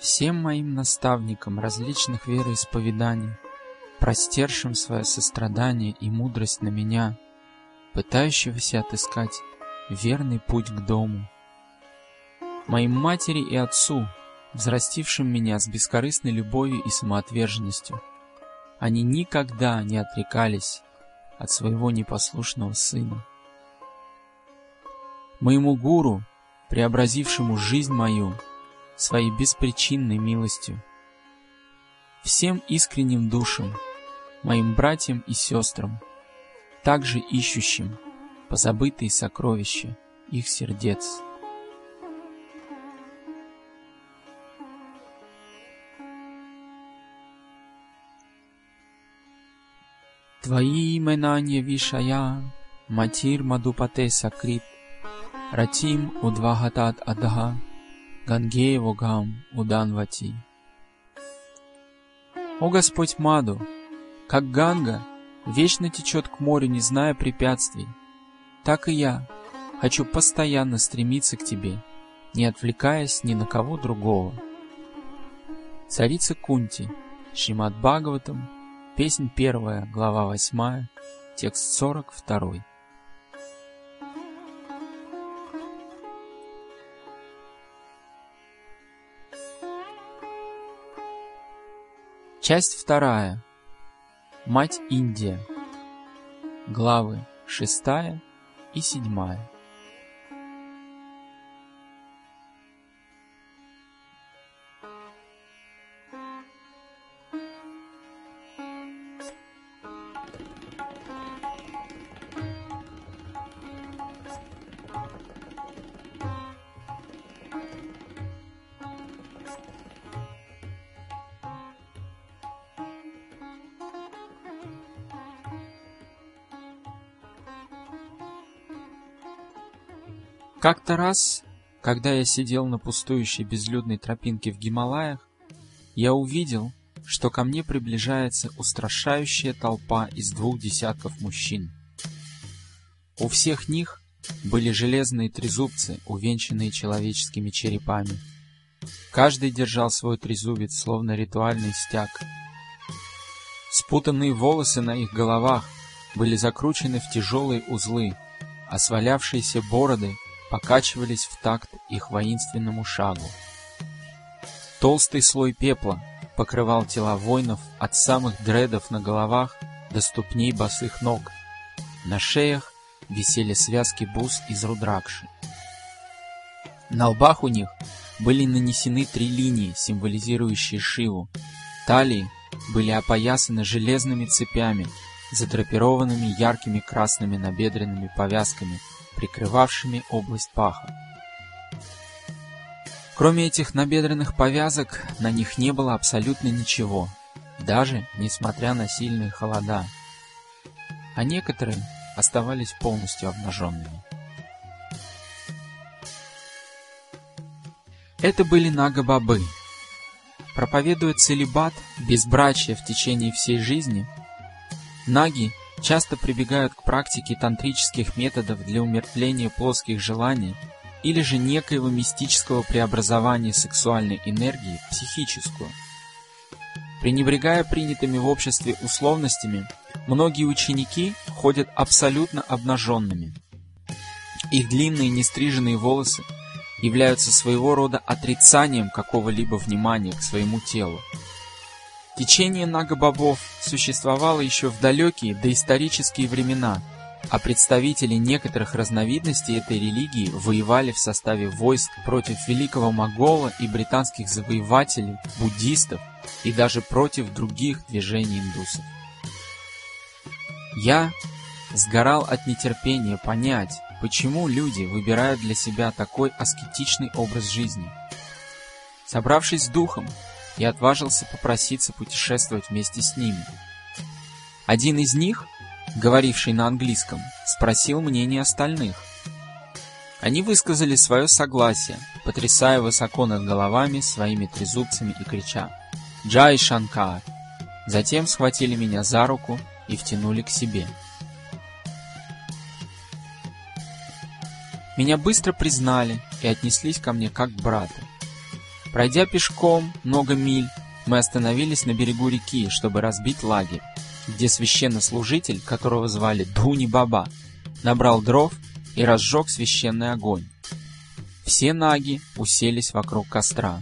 всем моим наставникам различных вероисповеданий, простершим свое сострадание и мудрость на меня, пытающегося отыскать верный путь к дому, моим матери и отцу, взрастившим меня с бескорыстной любовью и самоотверженностью. Они никогда не отрекались от своего непослушного сына. Моему гуру, преобразившему жизнь мою своей беспричинной милостью, всем искренним душам, моим братьям и сестрам, также ищущим позабытые сокровища их сердец. Твои имена не вишая, матир мадупате сакрит, ратим удвагатат адага, ганге вогам уданвати. О Господь Маду, как Ганга вечно течет к морю, не зная препятствий, так и я хочу постоянно стремиться к Тебе, не отвлекаясь ни на кого другого. Царица Кунти, Шримад Бхагаватам, песнь 1, глава 8, текст 42. Часть 2. Мать Индия. Главы 6 и 7. Как-то раз, когда я сидел на пустующей безлюдной тропинке в Гималаях, я увидел, что ко мне приближается устрашающая толпа из 2 десятков мужчин. У всех них были железные трезубцы, увенчанные человеческими черепами. Каждый держал свой трезубец, словно ритуальный стяг. Спутанные волосы на их головах были закручены в тяжелые узлы, а свалявшиеся бороды покачивались в такт их воинственному шагу. Толстый слой пепла покрывал тела воинов от самых дредов на головах до ступней босых ног. На шеях висели связки бус из рудракши. На лбах у них были нанесены 3 линии, символизирующие Шиву. Талии были опоясаны железными цепями, задрапированными яркими красными набедренными повязками, прикрывавшими область паха. Кроме этих набедренных повязок, на них не было абсолютно ничего, даже несмотря на сильные холода, а некоторые оставались полностью обнаженными. Это были нага-бабы. Проповедуя целибат, безбрачие в течение всей жизни, наги часто прибегают к практике тантрических методов для умертвления плотских желаний или же некоего мистического преобразования сексуальной энергии в психическую. Пренебрегая принятыми в обществе условностями, многие ученики ходят абсолютно обнаженными. Их длинные нестриженные волосы являются своего рода отрицанием какого-либо внимания к своему телу. Течение нага-бобов существовало еще в далекие доисторические времена, а представители некоторых разновидностей этой религии воевали в составе войск против великого могола и британских завоевателей, буддистов и даже против других движений индусов. Я сгорал от нетерпения понять, почему люди выбирают для себя такой аскетичный образ жизни. Собравшись с духом, я отважился попроситься путешествовать вместе с ними. Один из них, говоривший на английском, спросил мнение остальных. Они высказали свое согласие, потрясая высоко над головами своими трезубцами и крича «Джай Шанкар!». Затем схватили меня за руку и втянули к себе. Меня быстро признали и отнеслись ко мне как к брату. Пройдя пешком много миль, мы остановились на берегу реки, чтобы разбить лагерь, где священнослужитель, которого звали Дуни-Баба, набрал дров и разжег священный огонь. Все наги уселись вокруг костра.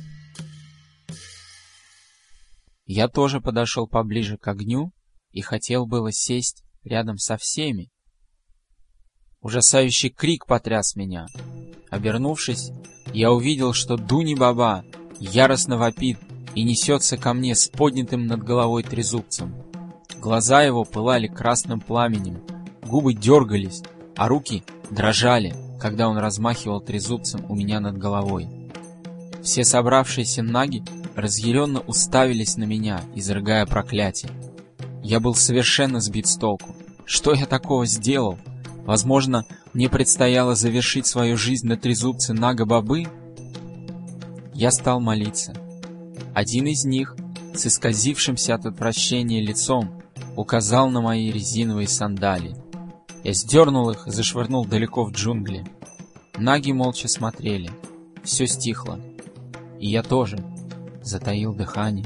Я тоже подошел поближе к огню и хотел было сесть рядом со всеми. Ужасающий крик потряс меня. Обернувшись, я увидел, что Дуни-Баба яростно вопит и несется ко мне с поднятым над головой трезубцем. Глаза его пылали красным пламенем, губы дергались, а руки дрожали, когда он размахивал трезубцем у меня над головой. Все собравшиеся наги разъяренно уставились на меня, изрыгая проклятие. Я был совершенно сбит с толку. Что я такого сделал? Возможно, мне предстояло завершить свою жизнь на трезубце Нага-Бабы? Я стал молиться. Один из них, с исказившимся от отвращения лицом, указал на мои резиновые сандалии. Я сдернул их и зашвырнул далеко в джунгли. Наги молча смотрели. Все стихло. И я тоже затаил дыхание.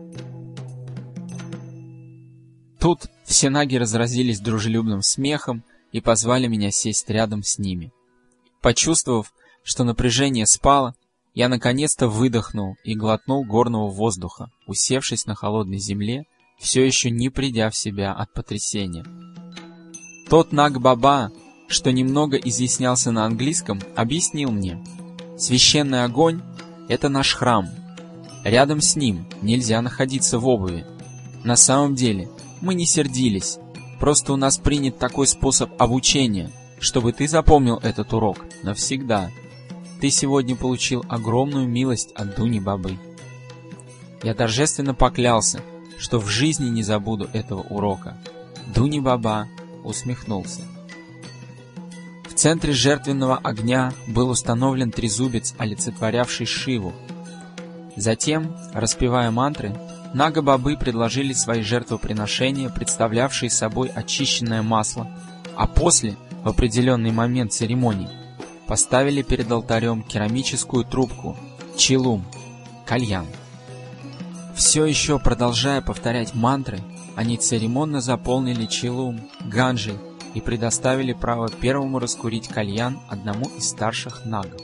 Тут все наги разразились дружелюбным смехом и позвали меня сесть рядом с ними. Почувствовав, что напряжение спало, я наконец-то выдохнул и глотнул горного воздуха, усевшись на холодной земле, все еще не придя в себя от потрясения. Тот Наг-Баба, что немного изъяснялся на английском, объяснил мне: священный огонь — это наш храм. Рядом с ним нельзя находиться в обуви. На самом деле мы не сердились, просто у нас принят такой способ обучения, чтобы ты запомнил этот урок навсегда. Ты сегодня получил огромную милость от Дуни-Бабы. Я торжественно поклялся, что в жизни не забуду этого урока. Дуни-Баба усмехнулся. В центре жертвенного огня был установлен трезубец, олицетворявший Шиву. Затем, распевая мантры, Нага-Бабы предложили свои жертвоприношения, представлявшие собой очищенное масло, а после, в определенный момент церемонии, поставили перед алтарем керамическую трубку чилум, кальян. Все еще продолжая повторять мантры, они церемонно заполнили чилум ганджей и предоставили право первому раскурить кальян одному из старших нагов.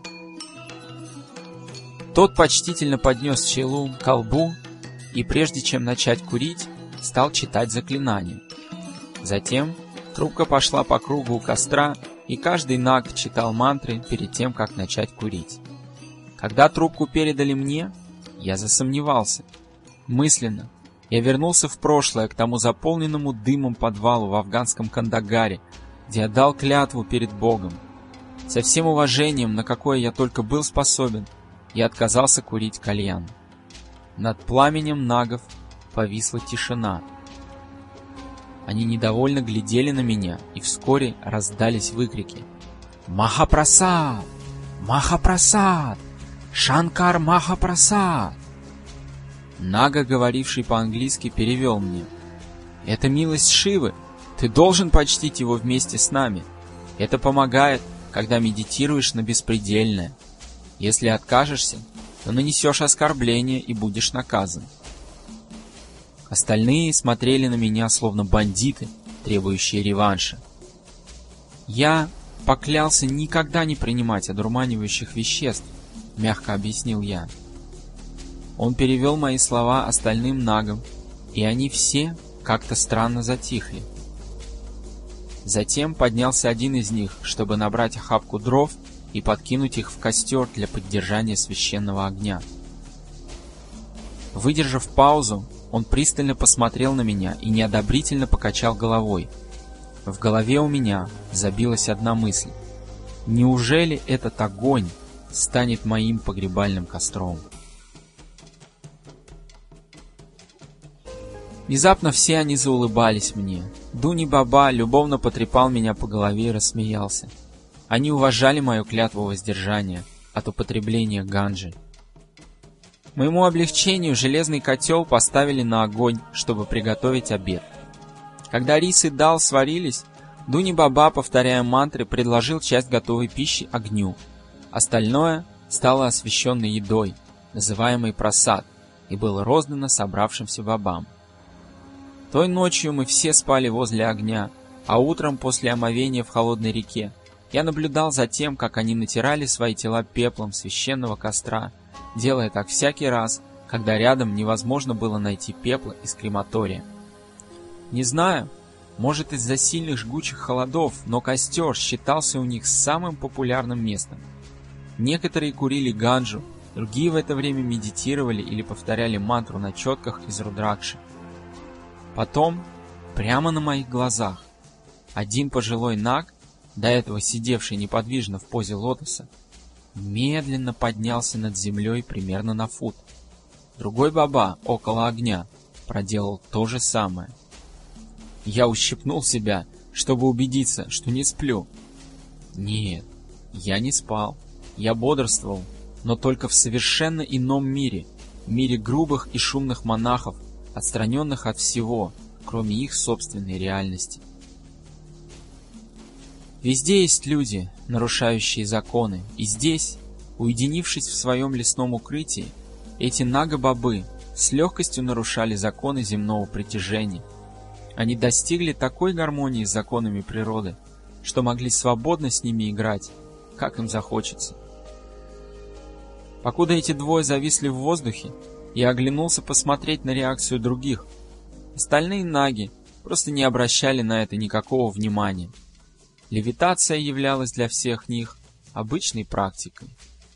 Тот почтительно поднес чилум к колбу и, прежде чем начать курить, стал читать заклинание. Затем трубка пошла по кругу у костра, и каждый наг читал мантры перед тем, как начать курить. Когда трубку передали мне, я засомневался. Мысленно я вернулся в прошлое, к тому заполненному дымом подвалу в афганском Кандагаре, где я дал клятву перед Богом. Со всем уважением, на какое я только был способен, я отказался курить кальян. Над пламенем нагов повисла тишина. Они недовольно глядели на меня, и вскоре раздались выкрики: «Махапрасад! Махапрасад! Шанкар Махапрасад!» Нага, говоривший по-английски, перевел мне: «Это милость Шивы, ты должен почтить его вместе с нами. Это помогает, когда медитируешь на беспредельное. Если откажешься, то нанесешь оскорбление и будешь наказан». Остальные смотрели на меня, словно бандиты, требующие реванша. «Я поклялся никогда не принимать одурманивающих веществ», — мягко объяснил я. Он перевел мои слова остальным нагам, и они все как-то странно затихли. Затем поднялся один из них, чтобы набрать охапку дров и подкинуть их в костер для поддержания священного огня. Выдержав паузу, он пристально посмотрел на меня и неодобрительно покачал головой. В голове у меня забилась одна мысль: неужели этот огонь станет моим погребальным костром? Внезапно все они заулыбались мне. Дуни-Баба любовно потрепал меня по голове и рассмеялся. Они уважали мою клятву воздержания от употребления ганджи. К моему облегчению железный котел поставили на огонь, чтобы приготовить обед. Когда рис и дал сварились, Дуни-Баба, повторяя мантры, предложил часть готовой пищи огню. Остальное стало освященной едой, называемой прасад, и было роздано собравшимся бабам. Той ночью мы все спали возле огня, а утром после омовения в холодной реке я наблюдал за тем, как они натирали свои тела пеплом священного костра, делая так всякий раз, когда рядом невозможно было найти пепла из крематория. Не знаю, может из-за сильных жгучих холодов, но костер считался у них самым популярным местом. Некоторые курили ганджу, другие в это время медитировали или повторяли мантру на четках из рудракши. Потом, прямо на моих глазах, один пожилой наг, до этого сидевший неподвижно в позе лотоса, медленно поднялся над землей примерно на фут. Другой баба около огня проделал то же самое. Я ущипнул себя, чтобы убедиться, что не сплю. Нет, я не спал. Я бодрствовал, но только в совершенно ином мире, мире грубых и шумных монахов, отстраненных от всего, кроме их собственной реальности. Везде есть люди, нарушающие законы, и здесь, уединившись в своем лесном укрытии, эти нага-бабы с легкостью нарушали законы земного притяжения. Они достигли такой гармонии с законами природы, что могли свободно с ними играть, как им захочется. Покуда эти двое зависли в воздухе, я оглянулся посмотреть на реакцию других. Остальные наги просто не обращали на это никакого внимания. Левитация являлась для всех них обычной практикой.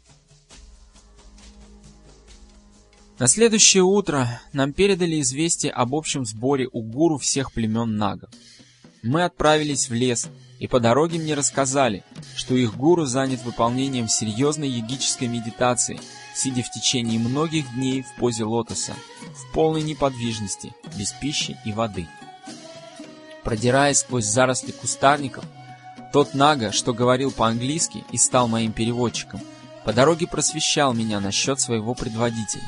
На следующее утро нам передали известие об общем сборе у гуру всех племен нагов. Мы отправились в лес, и по дороге мне рассказали, что их гуру занят выполнением серьезной йогической медитации, сидя в течение многих дней в позе лотоса, в полной неподвижности, без пищи и воды. Продираясь сквозь заросли кустарников, тот нага, что говорил по-английски и стал моим переводчиком, по дороге просвещал меня насчет своего предводителя.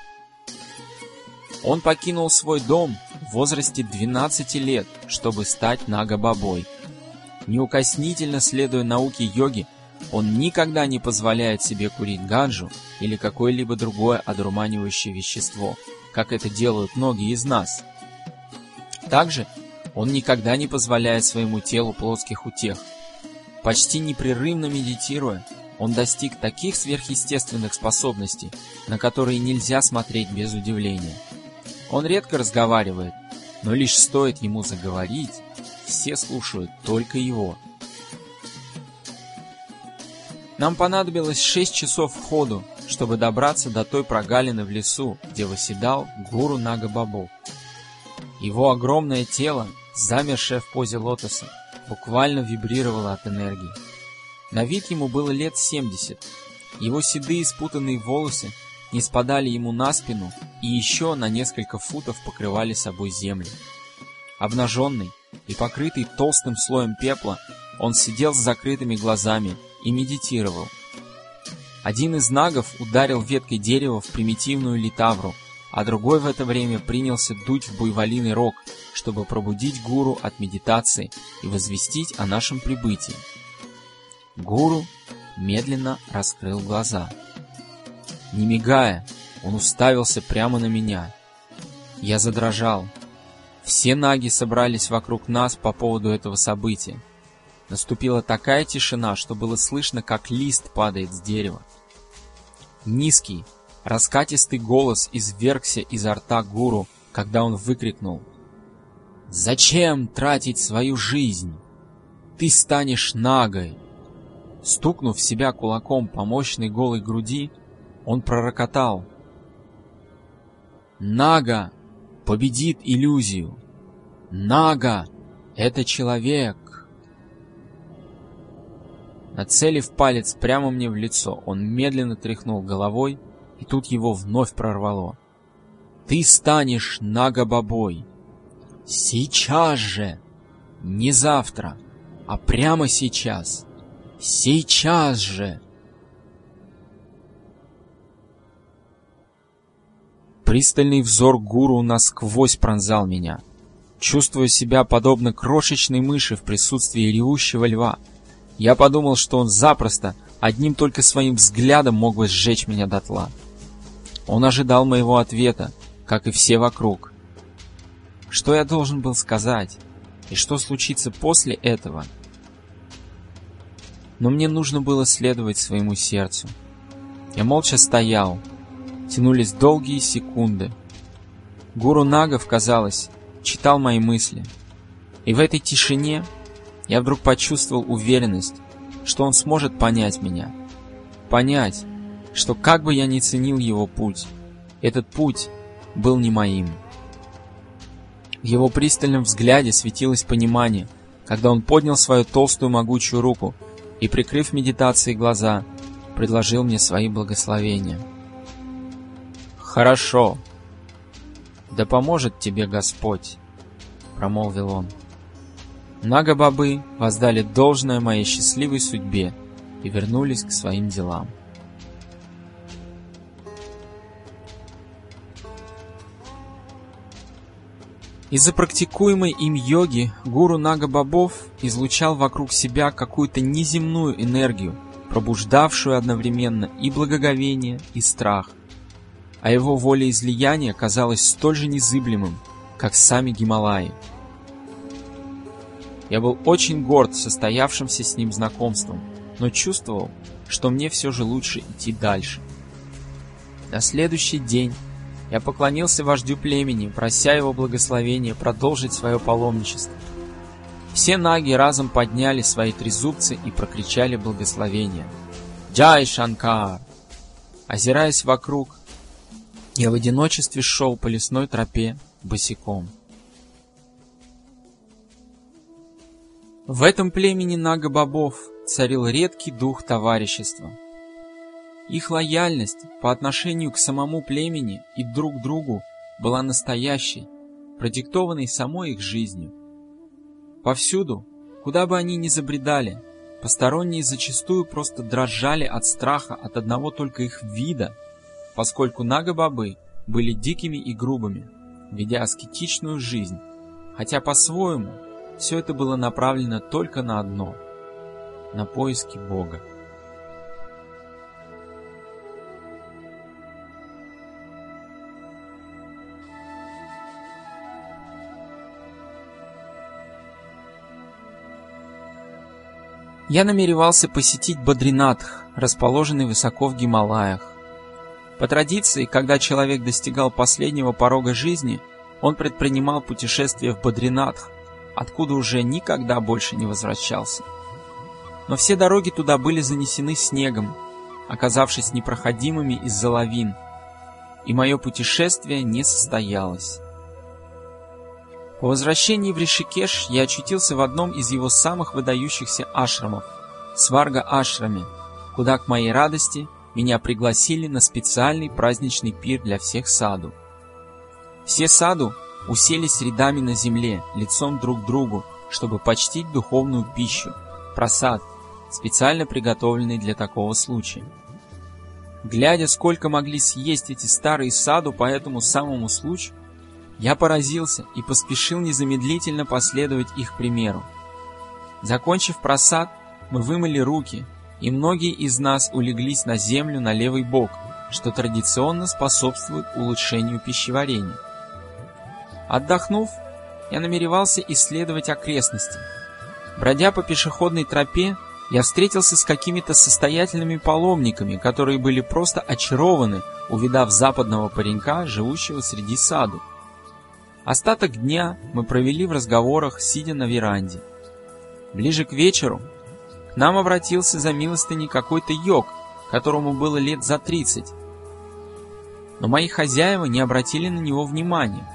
Он покинул свой дом в возрасте 12 лет, чтобы стать нага-бабой. Неукоснительно следуя науке йоги, он никогда не позволяет себе курить ганджу или какое-либо другое одурманивающее вещество, как это делают многие из нас. Также он никогда не позволяет своему телу плотских утех. Почти непрерывно медитируя, он достиг таких сверхъестественных способностей, на которые нельзя смотреть без удивления. Он редко разговаривает, но лишь стоит ему заговорить, все слушают только его. Нам понадобилось 6 часов ходу, чтобы добраться до той прогалины в лесу, где восседал гуру Нага-бабу. Его огромное тело, замершее в позе лотоса, буквально вибрировало от энергии. На вид ему было лет 70. Его седые спутанные волосы не спадали ему на спину и еще на несколько футов покрывали собой землю. Обнаженный и покрытый толстым слоем пепла, он сидел с закрытыми глазами и медитировал. Один из нагов ударил веткой дерева в примитивную литавру, а другой в это время принялся дуть в буйволиный рог, чтобы пробудить гуру от медитации и возвестить о нашем прибытии. Гуру медленно раскрыл глаза. Не мигая, он уставился прямо на меня. Я задрожал. Все наги собрались вокруг нас по поводу этого события. Наступила такая тишина, что было слышно, как лист падает с дерева. Низкий, раскатистый голос извергся изо рта гуру, когда он выкрикнул: «Зачем тратить свою жизнь? Ты станешь нагой!» Стукнув себя кулаком по мощной голой груди, он пророкотал: «Нага победит иллюзию! Нага — это человек!» Нацелив палец прямо мне в лицо, он медленно тряхнул головой, и тут его вновь прорвало: «Ты станешь Нага-бабой! Сейчас же! Не завтра, а прямо сейчас! Сейчас же!» Пристальный взор гуру насквозь пронзал меня. Чувствуя себя подобно крошечной мыши в присутствии ревущего льва, я подумал, что он запросто одним только своим взглядом мог бы сжечь меня дотла. Он ожидал моего ответа, как и все вокруг. Что я должен был сказать? И что случится после этого? Но мне нужно было следовать своему сердцу. Я молча стоял. Тянулись долгие секунды. Гуру Нагов, казалось, читал мои мысли. И в этой тишине я вдруг почувствовал уверенность, что он сможет понять меня. Понять, что как бы я ни ценил его путь, этот путь был не моим. В его пристальном взгляде светилось понимание, когда он поднял свою толстую могучую руку и, прикрыв медитацией глаза, предложил мне свои благословения. «Хорошо. Да поможет тебе Господь», — промолвил он. Нага-бобы воздали должное моей счастливой судьбе и вернулись к своим делам. Из-за практикуемой им йоги гуру Нага-бобов излучал вокруг себя какую-то неземную энергию, пробуждавшую одновременно и благоговение, и страх. А его волеизлияние казалось столь же незыблемым, как сами Гималаи. Я был очень горд состоявшимся с ним знакомством, но чувствовал, что мне все же лучше идти дальше. На следующий день я поклонился вождю племени, прося его благословения продолжить свое паломничество. Все наги разом подняли свои трезубцы и прокричали благословения. «Джай Шанкар!» Озираясь вокруг, я в одиночестве шел по лесной тропе босиком. В этом племени Нага-бобов царил редкий дух товарищества. Их лояльность по отношению к самому племени и друг другу была настоящей, продиктованной самой их жизнью. Повсюду, куда бы они ни забредали, посторонние зачастую просто дрожали от страха от одного только их вида, поскольку Нага-бобы были дикими и грубыми, ведя аскетичную жизнь, хотя по-своему все это было направлено только на одно — на поиски Бога. Я намеревался посетить Бадринатх, расположенный высоко в Гималаях. По традиции, когда человек достигал последнего порога жизни, он предпринимал путешествие в Бадринатх, откуда уже никогда больше не возвращался. Но все дороги туда были занесены снегом, оказавшись непроходимыми из-за лавин, и мое путешествие не состоялось. По возвращении в Ришикеш я очутился в одном из его самых выдающихся ашрамов — Сварга-ашраме, куда, к моей радости, меня пригласили на специальный праздничный пир для всех саду. Все саду уселись рядами на земле, лицом друг к другу, чтобы почтить духовную пищу — прасад, специально приготовленный для такого случая. Глядя, сколько могли съесть эти старые саду по этому самому случаю, я поразился и поспешил незамедлительно последовать их примеру. Закончив прасад, мы вымыли руки, и многие из нас улеглись на землю на левый бок, что традиционно способствует улучшению пищеварения. Отдохнув, я намеревался исследовать окрестности. Бродя по пешеходной тропе, я встретился с какими-то состоятельными паломниками, которые были просто очарованы, увидав западного паренька, живущего среди саду. Остаток дня мы провели в разговорах, сидя на веранде. Ближе к вечеру к нам обратился за милостыней какой-то йог, которому было лет за 30. Но мои хозяева не обратили на него внимания.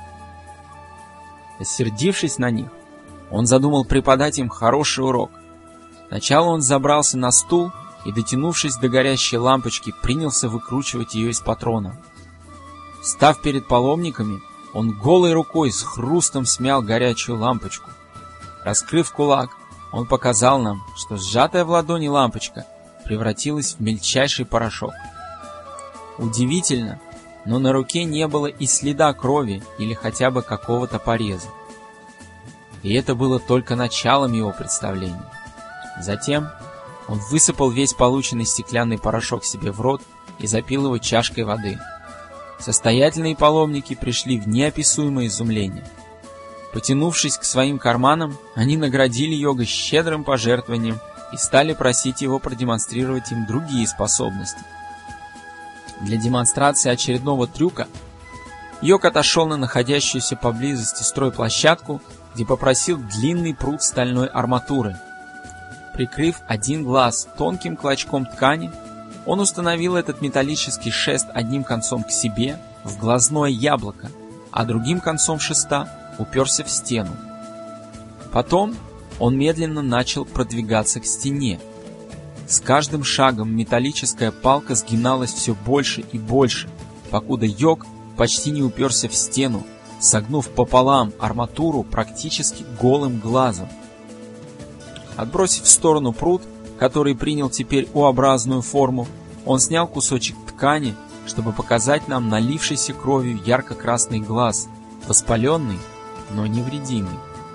Рассердившись на них, он задумал преподать им хороший урок. Сначала он забрался на стул и, дотянувшись до горящей лампочки, принялся выкручивать ее из патрона. Став перед паломниками, он голой рукой с хрустом смял горячую лампочку. Раскрыв кулак, он показал нам, что сжатая в ладони лампочка превратилась в мельчайший порошок. Удивительно, но на руке не было и следа крови или хотя бы какого-то пореза. И это было только началом его представления. Затем Он высыпал весь полученный стеклянный порошок себе в рот и запил его чашкой воды. Состоятельные паломники пришли в неописуемое изумление. Потянувшись к своим карманам, они наградили йога щедрым пожертвованием и стали просить его продемонстрировать им другие способности. Для демонстрации очередного трюка йог отошел на находящуюся поблизости стройплощадку, где попросил длинный прут стальной арматуры. Прикрыв один глаз тонким клочком ткани, он установил этот металлический шест одним концом к себе в глазное яблоко, а другим концом шеста уперся в стену. Потом он медленно начал продвигаться к стене. С каждым шагом металлическая палка сгиналась все больше и больше, покуда йог почти не уперся в стену, согнув пополам арматуру практически голым глазом. Отбросив в сторону прут, который принял теперь U-образную форму, он снял кусочек ткани, чтобы показать нам налившийся кровью ярко-красный глаз, воспаленный, но невредимый.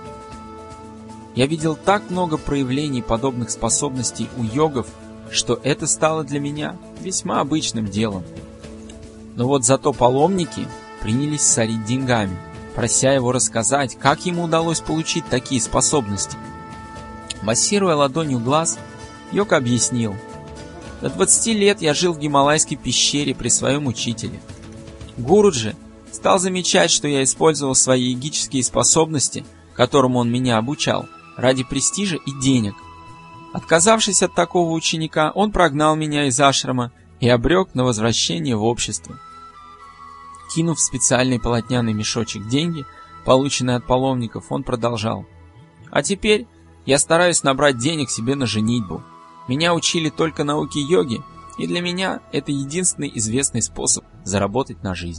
Я видел так много проявлений подобных способностей у йогов, что это стало для меня весьма обычным делом. Но вот зато паломники принялись сорить деньгами, прося его рассказать, как ему удалось получить такие способности. Массируя ладонью глаз, йог объяснил: до 20 лет я жил в гималайской пещере при своем учителе. Гуруджи стал замечать, что я использовал свои йогические способности, которым он меня обучал, ради престижа и денег. Отказавшись от такого ученика, он прогнал меня из ашрама и обрек на возвращение в общество. Кинув в специальный полотняный мешочек деньги, полученные от паломников, он продолжал: а теперь я стараюсь набрать денег себе на женитьбу. Меня учили только науке йоги, и для меня это единственный известный способ заработать на жизнь.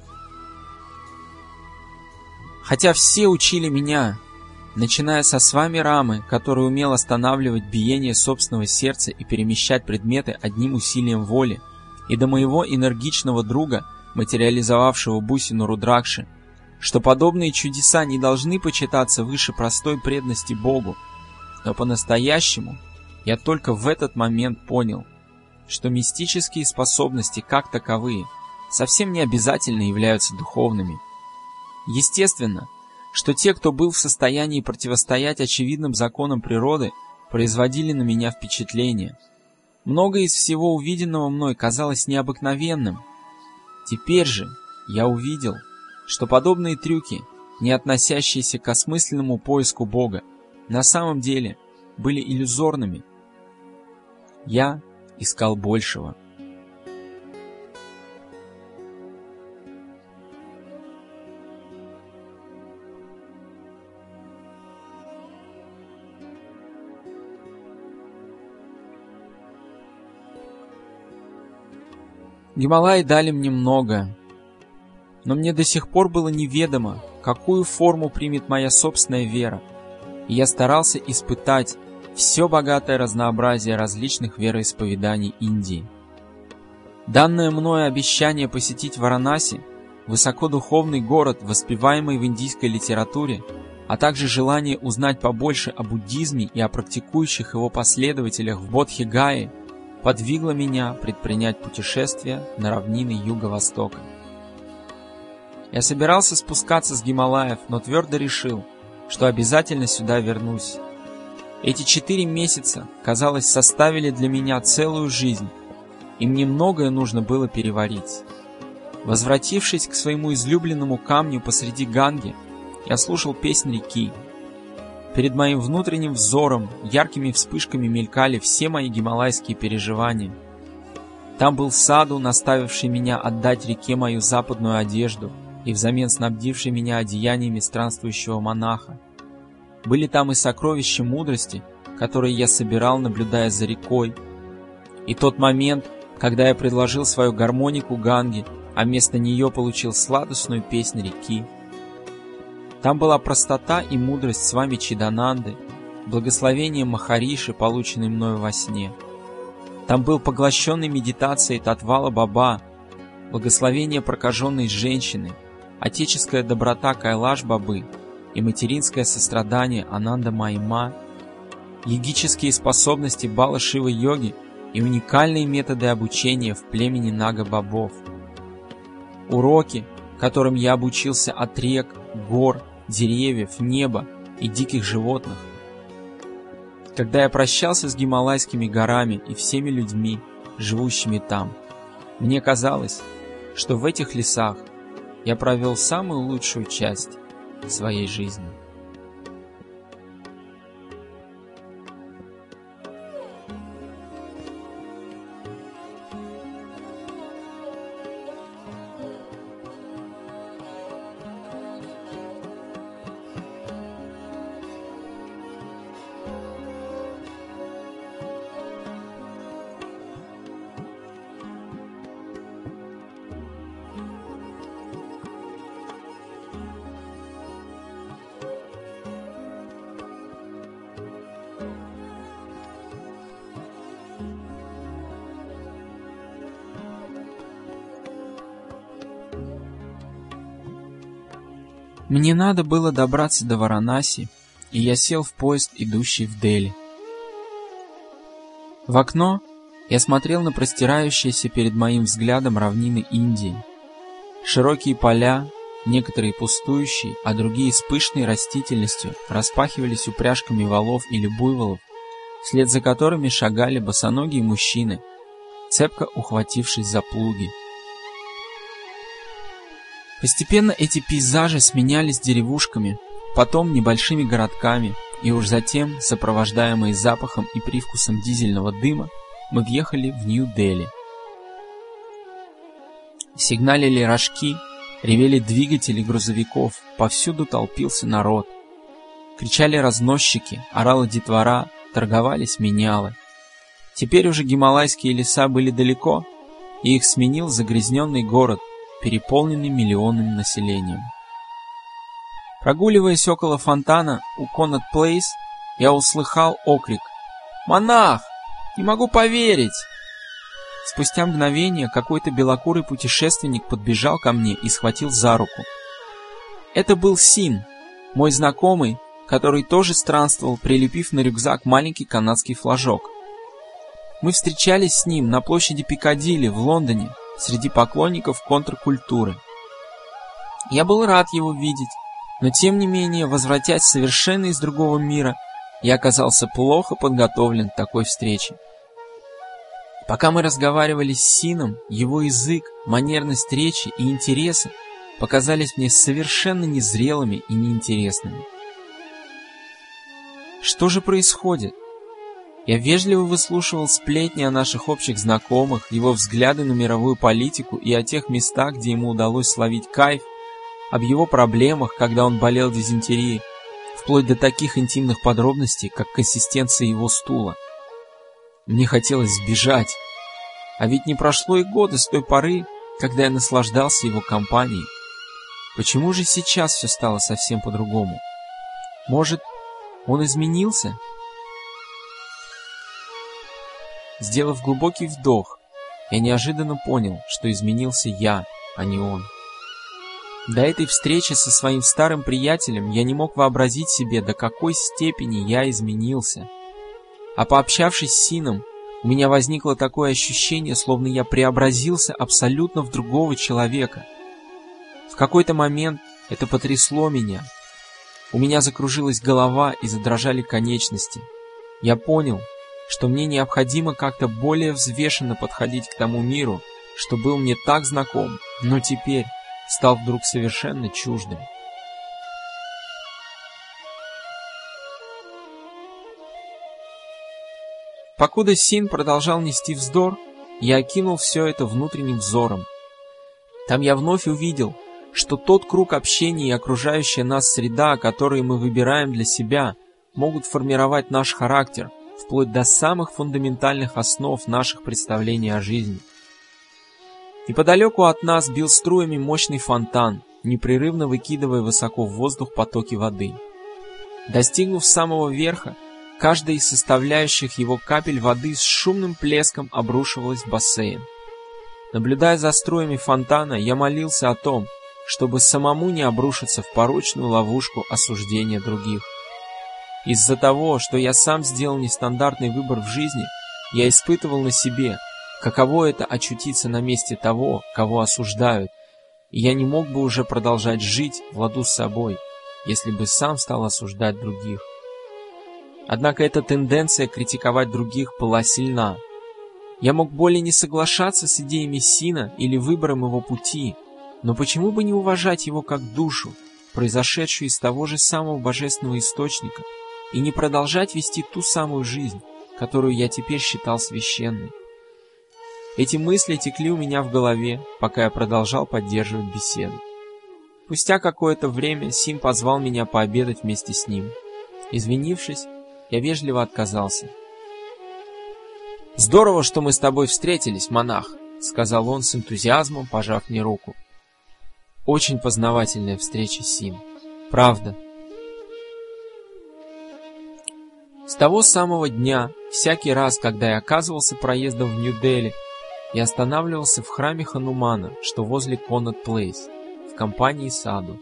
Хотя все учили меня, начиная со Свами Рамы, который умел останавливать биение собственного сердца и перемещать предметы одним усилием воли, и до моего энергичного друга, материализовавшего бусину Рудракши, что подобные чудеса не должны почитаться выше простой преданности Богу, но по-настоящему я только в этот момент понял, что мистические способности как таковые совсем не обязательно являются духовными. Естественно, что те, кто был в состоянии противостоять очевидным законам природы, производили на меня впечатление. Многое из всего увиденного мной казалось необыкновенным. Теперь же я увидел, что подобные трюки, не относящиеся к осмысленному поиску Бога, на самом деле были иллюзорными. Я искал большего. Гималаи дали мне много, но мне до сих пор было неведомо, какую форму примет моя собственная вера, и я старался испытать все богатое разнообразие различных вероисповеданий Индии. Данное мною обещание посетить Варанаси, высокодуховный город, воспеваемый в индийской литературе, а также желание узнать побольше о буддизме и о практикующих его последователях в Бодхи-Гае, подвигло меня предпринять путешествие на равнины Юго-Востока. Я собирался спускаться с Гималаев, но твердо решил, что обязательно сюда вернусь. Эти 4 месяца, казалось, составили для меня целую жизнь, и мне многое нужно было переварить. Возвратившись к своему излюбленному камню посреди Ганги, я слушал песнь реки. Перед моим внутренним взором яркими вспышками мелькали все мои гималайские переживания. Там был Саду, наставивший меня отдать реке мою западную одежду и взамен снабдивший меня одеяниями странствующего монаха. Были там и сокровища мудрости, которые я собирал, наблюдая за рекой. И тот момент, когда я предложил свою гармонику Ганге, а вместо нее получил сладостную песнь реки. Там была простота и мудрость с вами Чидананды, благословение Махариши, полученное мною во сне. Там был поглощенный медитацией Татвала Баба, благословение прокаженной женщины, отеческая доброта Кайлаш Бабы и материнское сострадание Ананда Майма. йогические способности Бала-Шива-йоги и уникальные методы обучения в племени Нага-бобов. Уроки, которым я обучился от рек, гор, деревьев, неба и диких животных. Когда я прощался с Гималайскими горами и всеми людьми, живущими там, мне казалось, что в этих лесах я провел самую лучшую часть своей жизни. Мне надо было добраться до Варанаси, и я сел в поезд, идущий в Дели. В окно я смотрел на простирающиеся перед моим взглядом равнины Индии. Широкие поля, некоторые пустующие, а другие с пышной растительностью, распахивались упряжками волов или буйволов, вслед за которыми шагали босоногие мужчины, цепко ухватившись за плуги. Постепенно эти пейзажи сменялись деревушками, потом небольшими городками, и уж затем, сопровождаемые запахом и привкусом дизельного дыма, мы въехали в Нью-Дели. Сигналили рожки, ревели двигатели грузовиков, повсюду толпился народ. Кричали разносчики, орала детвора, торговались менялы. Теперь уже гималайские леса были далеко, и их сменил загрязненный город, переполненный миллионным населением. Прогуливаясь около фонтана у Коннот Плейс, я услыхал окрик: «Монах! Не могу поверить!» Спустя мгновение какой-то белокурый путешественник подбежал ко мне и схватил за руку. Это был Син, мой знакомый, который тоже странствовал, прилепив на рюкзак маленький канадский флажок. Мы встречались с ним на площади Пикадилли в Лондоне, среди поклонников контркультуры. Я был рад его видеть, но тем не менее, возвратясь совершенно из другого мира, я оказался плохо подготовлен к такой встрече. Пока мы разговаривали с Сином, его язык, манерность речи и интересы показались мне совершенно незрелыми и неинтересными. Что же происходит? Я вежливо выслушивал сплетни о наших общих знакомых, его взгляды на мировую политику и о тех местах, где ему удалось словить кайф, об его проблемах, когда он болел дизентерией, вплоть до таких интимных подробностей, как консистенция его стула. Мне хотелось сбежать, а ведь не прошло и года с той поры, когда я наслаждался его компанией. Почему же сейчас все стало совсем по-другому? Может, он изменился? Сделав глубокий вдох, я неожиданно понял, что изменился я, а не он. До этой встречи со своим старым приятелем я не мог вообразить себе, до какой степени я изменился. А пообщавшись с Сином, у меня возникло такое ощущение, словно я преобразился абсолютно в другого человека. В какой-то момент это потрясло меня. У меня закружилась голова и задрожали конечности. Я понял, что мне необходимо как-то более взвешенно подходить к тому миру, что был мне так знаком, но теперь стал вдруг совершенно чуждым. Покуда Син продолжал нести вздор, я окинул все это внутренним взором. Там я вновь увидел, что тот круг общения и окружающая нас среда, которые мы выбираем для себя, могут формировать наш характер, вплоть до самых фундаментальных основ наших представлений о жизни. Неподалеку от нас бил струями мощный фонтан, непрерывно выкидывая высоко в воздух потоки воды. Достигнув самого верха, каждая из составляющих его капель воды с шумным плеском обрушивалась в бассейн. Наблюдая за струями фонтана, я молился о том, чтобы самому не обрушиться в порочную ловушку осуждения других. Из-за того, что я сам сделал нестандартный выбор в жизни, я испытывал на себе, каково это очутиться на месте того, кого осуждают, и я не мог бы уже продолжать жить в ладу с собой, если бы сам стал осуждать других. Однако эта тенденция критиковать других была сильна. Я мог более не соглашаться с идеями Сина или выбором его пути, но почему бы не уважать его как душу, произошедшую из того же самого божественного источника, и не продолжать вести ту самую жизнь, которую я теперь считал священной? Эти мысли текли у меня в голове, пока я продолжал поддерживать беседу. Спустя какое-то время Син позвал меня пообедать вместе с ним. Извинившись, я вежливо отказался. «Здорово, что мы с тобой встретились, монах», — сказал он с энтузиазмом, пожав мне руку. Очень познавательная встреча, Син. Правда. С того самого дня, всякий раз, когда я оказывался проездом в Нью-Дели, я останавливался в храме Ханумана, что возле Коннот Плейс, в компании Саду.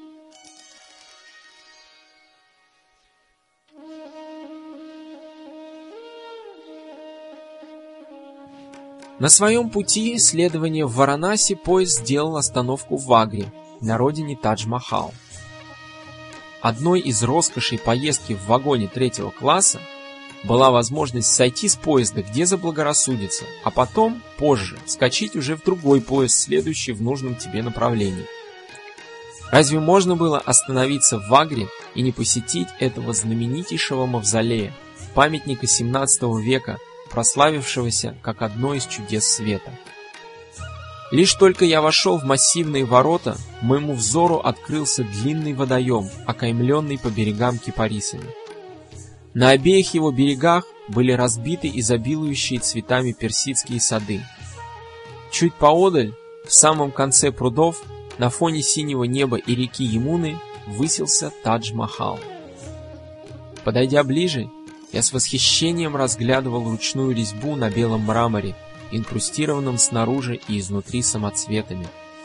На своем пути следования в Варанаси поезд сделал остановку в Агре, на родине Тадж-Махал. Одной из роскошей поездки в вагоне третьего класса была возможность сойти с поезда, где заблагорассудится, а потом, позже, вскочить уже в другой поезд, следующий в нужном тебе направлении. Разве можно было остановиться в Агре и не посетить этого знаменитейшего мавзолея, памятника XVII века, прославившегося как одно из чудес света? Лишь только я вошел в массивные ворота, моему взору открылся длинный водоем, окаймленный по берегам кипарисами. На обеих его берегах были разбиты изобилующие цветами персидские сады. Чуть поодаль, в самом конце прудов, на фоне синего неба и реки Ямуны, высился Тадж-Махал. Подойдя ближе, я с восхищением разглядывал ручную резьбу на белом мраморе, инкрустированном снаружи и изнутри самоцветами.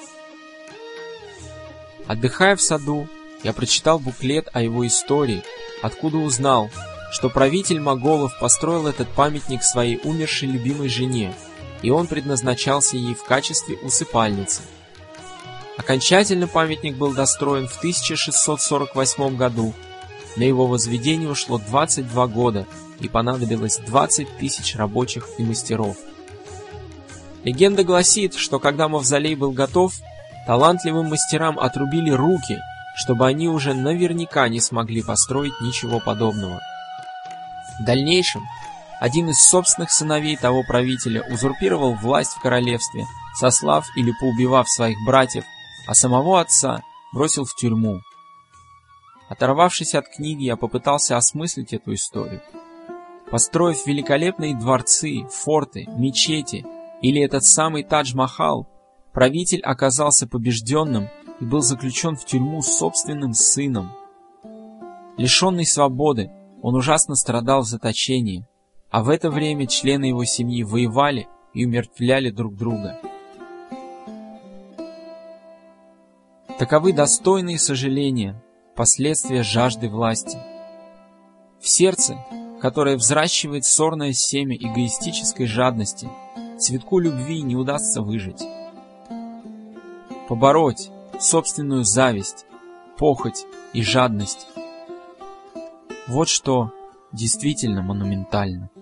Отдыхая в саду, я прочитал буклет о его истории, откуда узнал, что правитель моголов построил этот памятник своей умершей любимой жене, и он предназначался ей в качестве усыпальницы. Окончательно памятник был достроен в 1648 году. На его возведение ушло 22 года, и понадобилось 20 тысяч рабочих и мастеров. Легенда гласит, что когда мавзолей был готов, талантливым мастерам отрубили руки, чтобы они уже наверняка не смогли построить ничего подобного. В дальнейшем один из собственных сыновей того правителя узурпировал власть в королевстве, сослав или поубивав своих братьев, а самого отца бросил в тюрьму. Оторвавшись от книги, я попытался осмыслить эту историю. Построив великолепные дворцы, форты, мечети или этот самый Тадж-Махал, правитель оказался побежденным и был заключен в тюрьму с собственным сыном. Лишенный свободы, он ужасно страдал в заточении, а в это время члены его семьи воевали и умертвляли друг друга. Таковы достойные сожаления, последствия жажды власти. В сердце, которое взращивает сорное семя эгоистической жадности, цветку любви не удастся выжить. Побороть собственную зависть, похоть и жадность — вот что действительно монументально.